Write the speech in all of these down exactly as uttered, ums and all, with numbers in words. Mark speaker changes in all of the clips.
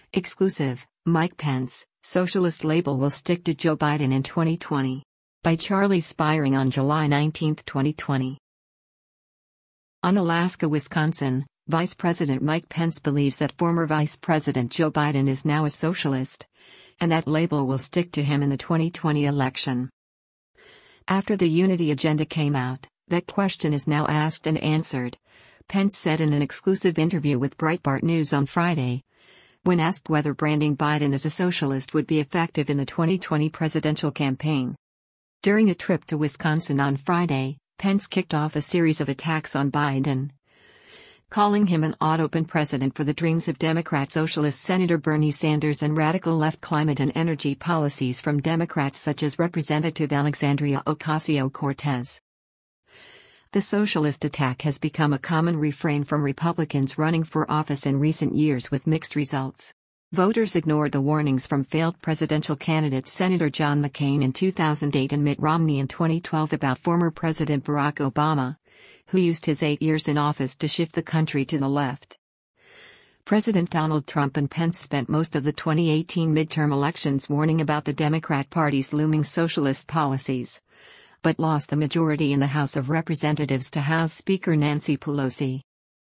Speaker 1: Exclusive, Mike Pence, socialist label will stick to Joe Biden in twenty twenty. By Charlie Spiring on July nineteenth, twenty twenty. Unalaska, Wisconsin, Vice President Mike Pence believes that former Vice President Joe Biden is now a socialist, and that label will stick to him in the twenty twenty election. After the Unity Agenda came out, that question is now asked and answered, Pence said in an exclusive interview with Breitbart News on Friday. When asked whether branding Biden as a socialist would be effective in the twenty twenty presidential campaign. During a trip to Wisconsin on Friday, Pence kicked off a series of attacks on Biden, calling him an odd-open president for the dreams of Democrat Socialist Senator Bernie Sanders and radical left climate and energy policies from Democrats such as Representative Alexandria Ocasio-Cortez. The socialist attack has become a common refrain from Republicans running for office in recent years with mixed results. Voters ignored the warnings from failed presidential candidates Senator John McCain in two thousand eight and Mitt Romney in twenty twelve about former President Barack Obama, who used his eight years in office to shift the country to the left. President Donald Trump and Pence spent most of the twenty eighteen midterm elections warning about the Democrat Party's looming socialist policies, but lost the majority in the House of Representatives to House Speaker Nancy Pelosi.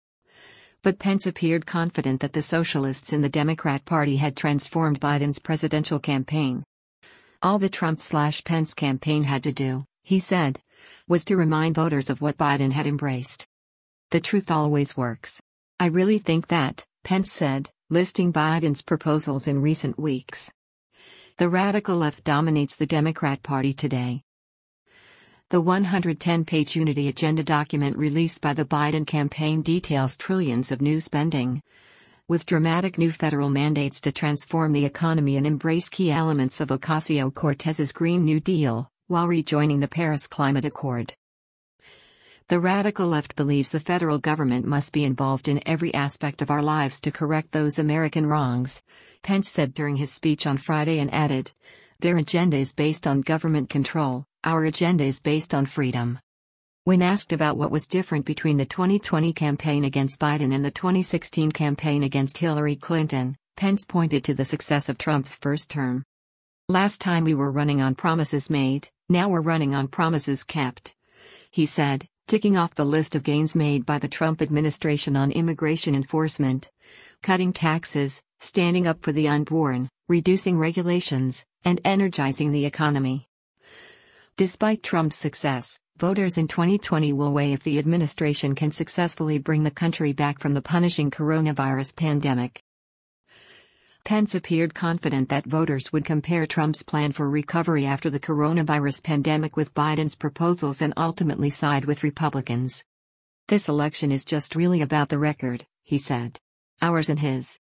Speaker 1: But Pence appeared confident that the socialists in the Democrat Party had transformed Biden's presidential campaign. All the Trump-slash-Pence campaign had to do, he said, was to remind voters of what Biden had embraced. The truth always works. I really think that, Pence said, listing Biden's proposals in recent weeks. The radical left dominates the Democrat Party today. The one hundred ten page Unity Agenda document released by the Biden campaign details trillions of new spending, with dramatic new federal mandates to transform the economy and embrace key elements of Ocasio-Cortez's Green New Deal, while rejoining the Paris Climate Accord. The radical left believes the federal government must be involved in every aspect of our lives to correct those American wrongs, Pence said during his speech on Friday and added, their agenda is based on government control. Our agenda is based on freedom. When asked about what was different between the twenty twenty campaign against Biden and the twenty sixteen campaign against Hillary Clinton, Pence pointed to the success of Trump's first term. Last time we were running on promises made, now we're running on promises kept, he said, ticking off the list of gains made by the Trump administration on immigration enforcement, cutting taxes, standing up for the unborn, reducing regulations, and energizing the economy. Despite Trump's success, voters in twenty twenty will weigh if the administration can successfully bring the country back from the punishing coronavirus pandemic. Pence appeared confident that voters would compare Trump's plan for recovery after the coronavirus pandemic with Biden's proposals and ultimately side with Republicans. This election is just really about the record, he said. Ours and his.